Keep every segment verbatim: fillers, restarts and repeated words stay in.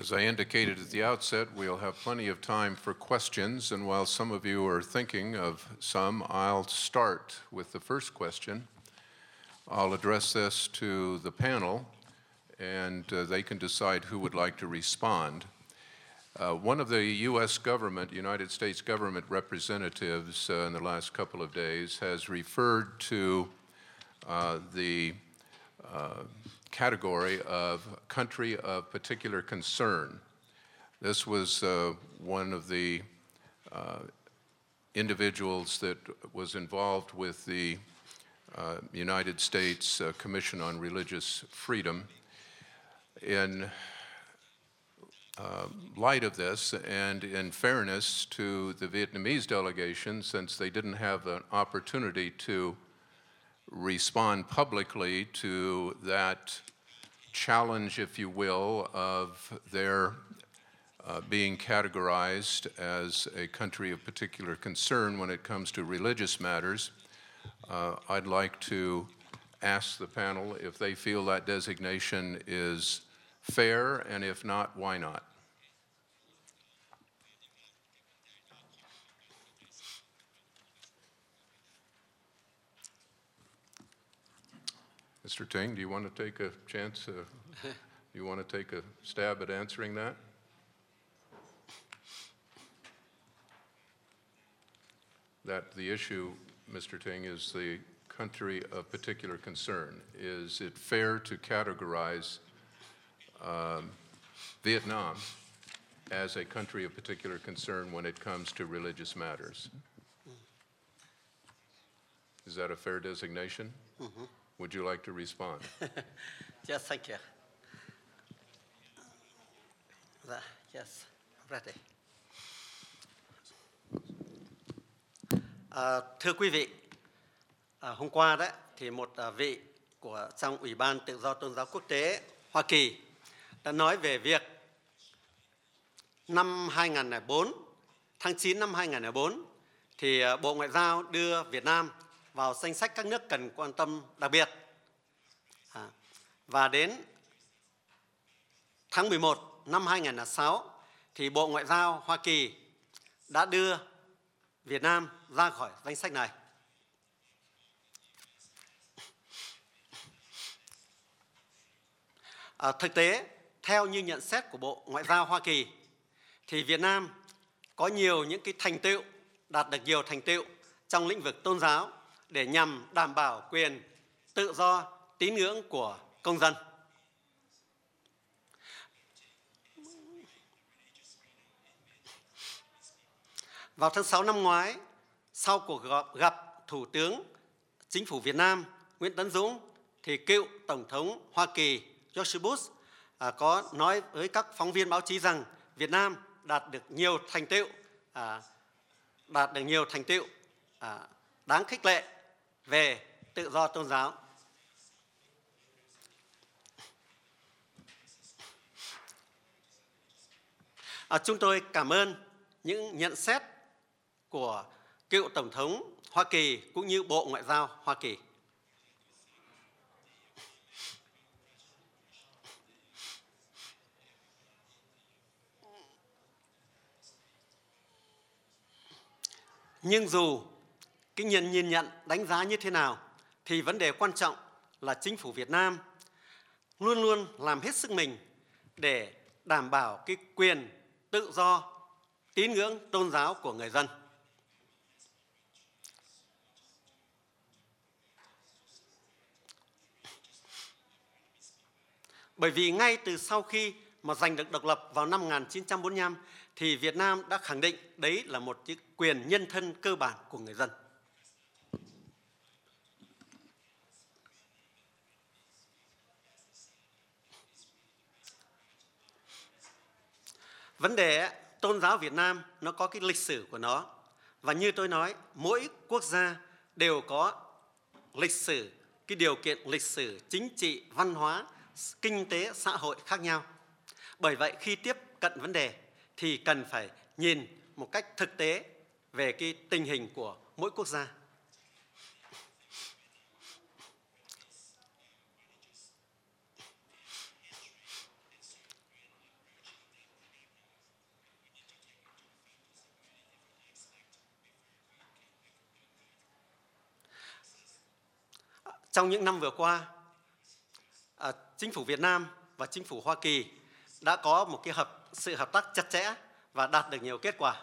As I indicated at the outset, we'll have plenty of time for questions, and while some of you are thinking of some, I'll start with the first question. I'll address this to the panel, and uh, they can decide who would like to respond. Uh, one of the U S government, United States government representatives uh, in the last couple of days has referred to uh, the uh, category of country of particular concern. This was uh, one of the uh, individuals that was involved with the uh, United States uh, Commission on Religious Freedom. In uh, light of this, and in fairness to the Vietnamese delegation, since they didn't have an opportunity to respond publicly to that challenge, if you will, of their uh, being categorized as a country of particular concern when it comes to religious matters, uh, I'd like to ask the panel if they feel that designation is fair, and if not, why not? Mister Ting, do you want to take a chance? Uh, do you want to take a stab at answering that? That the issue, Mister Ting, is the country of particular concern. Is it fair to categorize um, Vietnam as a country of particular concern when it comes to religious matters? Is that a fair designation? Mm-hmm. Would you like to respond? Yes, thank you. Yes, ready. À, thưa quý vị, à, hôm qua đấy thì một à, vị của trong Ủy ban Tự do Tôn giáo Quốc tế Hoa Kỳ đã nói về việc năm hai nghìn không trăm lẻ bốn, tháng chín năm hai nghìn không trăm lẻ bốn thì à, Bộ Ngoại giao đưa Việt Nam vào danh sách các nước cần quan tâm đặc biệt. À, và đến tháng mười một năm hai nghìn không trăm lẻ sáu thì Bộ Ngoại giao Hoa Kỳ đã đưa Việt Nam ra khỏi danh sách này. À, thực tế, theo như nhận xét của Bộ Ngoại giao Hoa Kỳ, thì Việt Nam có nhiều những cái thành tựu, đạt được nhiều thành tựu trong lĩnh vực tôn giáo để nhằm đảm bảo quyền tự do tín ngưỡng của công dân. Vào tháng sáu năm ngoái, sau cuộc gặp, gặp Thủ tướng Chính phủ Việt Nam Nguyễn Tấn Dũng, thì cựu Tổng thống Hoa Kỳ George Bush à, có nói với các phóng viên báo chí rằng Việt Nam đạt được nhiều thành tựu, à, đạt được nhiều thành tựu à, đáng khích lệ về tự do tôn giáo. À, chúng tôi cảm ơn những nhận xét của cựu Tổng thống Hoa Kỳ cũng như Bộ Ngoại giao Hoa Kỳ. Nhưng dù cái nhìn nhìn nhận đánh giá như thế nào thì vấn đề quan trọng là chính phủ Việt Nam luôn luôn làm hết sức mình để đảm bảo cái quyền tự do tín ngưỡng tôn giáo của người dân. Bởi vì ngay từ sau khi mà giành được độc lập vào năm một nghìn chín trăm bốn mươi lăm thì Việt Nam đã khẳng định đấy là một cái quyền nhân thân cơ bản của người dân. Vấn đề tôn giáo Việt Nam nó có cái lịch sử của nó. Và như tôi nói, mỗi quốc gia đều có lịch sử, cái điều kiện lịch sử, chính trị, văn hóa, kinh tế, xã hội khác nhau. Bởi vậy khi tiếp cận vấn đề thì cần phải nhìn một cách thực tế về cái tình hình của mỗi quốc gia. Trong những năm vừa qua, à, chính phủ Việt Nam và chính phủ Hoa Kỳ đã có một cái hợp sự hợp tác chặt chẽ và đạt được nhiều kết quả.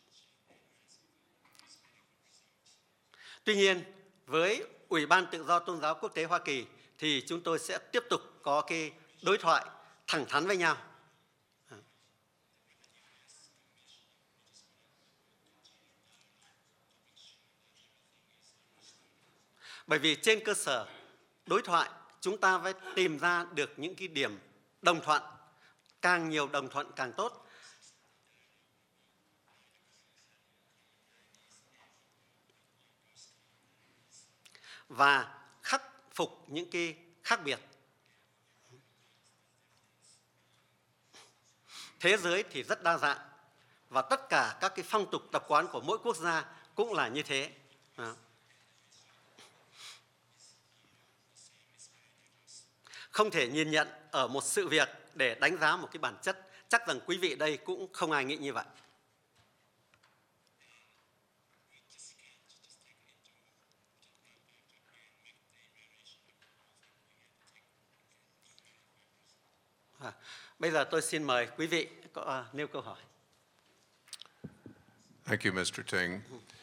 Tuy nhiên, với Ủy ban Tự do Tôn giáo Quốc tế Hoa Kỳ thì chúng tôi sẽ tiếp tục có cái đối thoại thẳng thắn với nhau. Bởi vì trên cơ sở đối thoại, chúng ta phải tìm ra được những cái điểm đồng thuận, càng nhiều đồng thuận càng tốt. Và khắc phục những cái khác biệt. Thế giới thì rất đa dạng và tất cả các cái phong tục tập quán của mỗi quốc gia cũng là như thế. Không thể nhìn nhận ở một sự việc để đánh giá một cái bản chất. Chắc rằng quý vị đây cũng không ai nghĩ như vậy. À, bây giờ tôi xin mời quý vị có uh, nêu câu hỏi. Thank you, Mister Ting.